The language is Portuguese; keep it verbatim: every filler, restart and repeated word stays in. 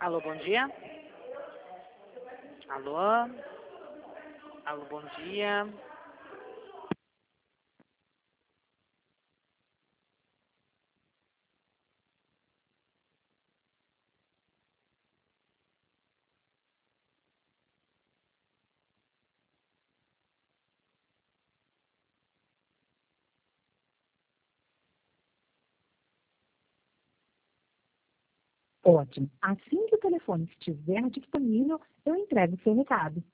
Alô, bom dia. Alô? Alô, bom dia. Ótimo. Assim que o telefone estiver disponível, eu entrego o seu recado.